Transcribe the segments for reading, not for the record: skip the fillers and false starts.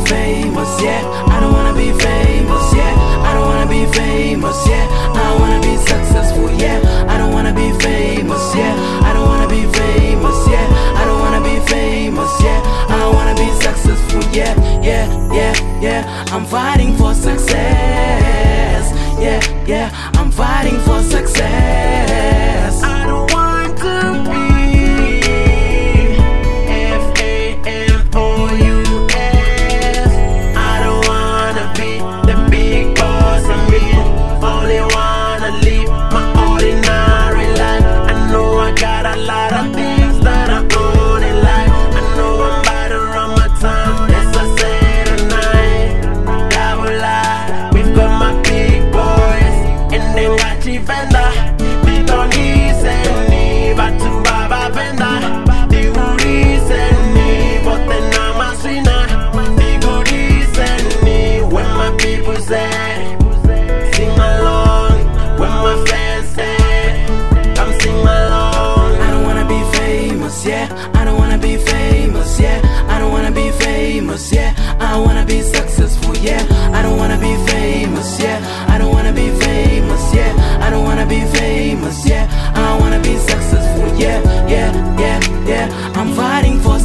famous, yeah. I don't wanna be famous, yeah. I don't wanna be famous, yeah. I wanna be successful, yeah. I don't wanna be famous, yeah. I don't wanna be famous, yeah. I don't wanna be famous, yeah. I wanna be successful, yeah, yeah, yeah, yeah. I'm fighting for success, yeah, yeah. I'm fighting for success. I don't want to be famous. I don't wanna be the big boss of me. Only wanna live my ordinary life. I know I got a lot of things that I own in life. I know I'm about to run my time. As I say tonight, double lie. We've got my big boys and then got chief vendor. They don't listen me, but to Baba vendor. They will listen me, but then I'm a sinner. They go listen me when my people say, sing along. When my fans say, come sing along. I don't wanna be famous, yeah. I don't wanna be famous, yeah. I don't wanna be famous, yeah. I wanna be successful, yeah. I don't wanna be famous, yeah. I don't wanna be famous, yeah. I don't wanna be famous, yeah. I wanna be successful, yeah, yeah, yeah, yeah. I'm fighting for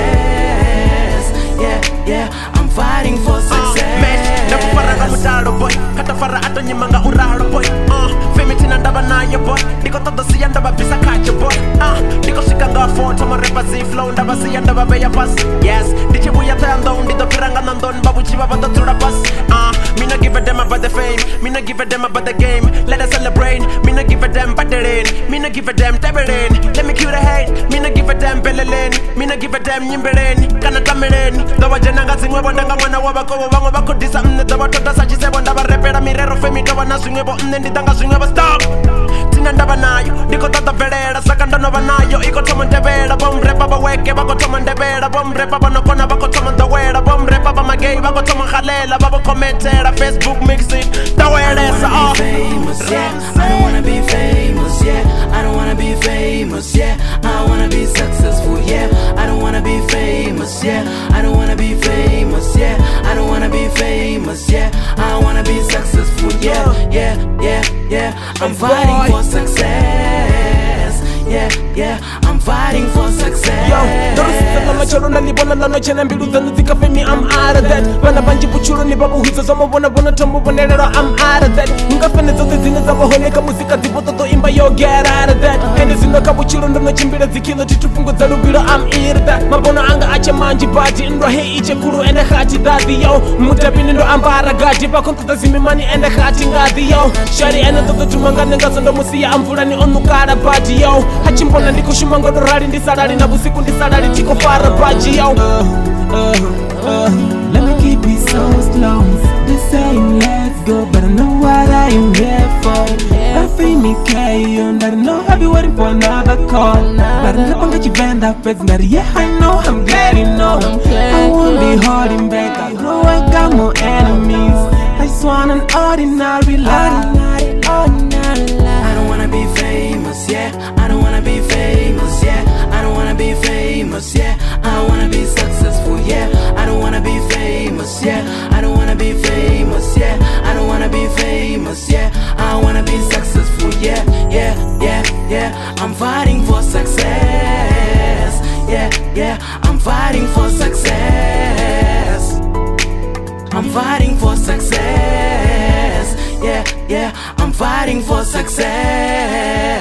success, yeah, yeah. I'm fighting for success. Boy, katafara ato nyimanga uraro boy. Femi tina ndaba na ye boy. Diko todo siya ndaba bisa kache boy. Diko shikanga photo mo repa zi flow ndaba siya ndaba beya pass. Yes, dichi buya tayando ndido piranga nandon babu chiba bata tura pass. Me no give a damn about the fame. Me no give a damn about the game. Let us celebrate. Me no give a damn about the rain. Me no give a damn taberain. Let me cue the hate. Me no give a damn belelen. Me no give a damn nyimberen. Kana tameren. Dawa jenanga zingwe bondanga mwana wabako wango bako disa mne dawa tota sachi sebo ndaba repera mirero femi dawa na swingwe bo mne nditanga swingwe bo stop. Tina ndaba nayo. Diko tata verera. Sakanda nova nayo. Iko tomo ndebera. Bombre baba weke bako tomo ndebera. Bombre baba nokona bako tomo ndawera. Bombre baba magay bako tomo khalela. Baba commentera. Facebook mix it. Daweresa. Famous, yeah. I don't wanna be famous, yeah. I don't wanna be famous, yeah. I wanna be successful, yeah. I don't wanna be famous, yeah. I don't wanna be famous, yeah. I don't wanna be famous, yeah. I wanna be successful, yeah, yeah, yeah, yeah. I'm fighting for success, yeah, yeah. I'm fighting for success. Yo, machoro na nibona na noche na mbilu zanu zika femi, I'm out of that. Bana banji buchuro ni babu hizo zomo bona bona tombo bonelero, I'm out of that. Nga fene zote zine za bahoneka muzika zipo toto imba, yo get out of that. Kende zino kabuchuro ndono chimbira zikilo titufungo za rubilo, I'm out of that. Mabona anga ache manji baji ndo hei iche kuru ende khati dadhi yo. Mutabini ndo ambara gadi bakonto da zimimani ende khati ngadi yo. Shari ende toto tumanga nenga zondo musiya amfura ni onukara baji yo. Hachimbona ndiko shumango dorari ndisalari na busiku ndisalari chiko fara baji yo. Let me keep it so slow. They saying let's go, but I know what I am here for. I feel me and I know I'll be waiting for another call. But I never get you bend up, it's not yeah, I know I'm getting old. I won't be holding back, I know I got more enemies. I just want an ordinary life. I don't wanna be famous, yeah. I don't wanna be famous, yeah. I don't wanna be famous, yeah. I wanna be successful, yeah. I don't wanna be famous, yeah. I don't wanna be famous, yeah. I don't wanna be famous, yeah. I wanna be successful, yeah, yeah, yeah, yeah. I'm fighting for success, yeah, yeah. I'm fighting for success. I'm fighting for success, yeah, yeah. I'm fighting for success.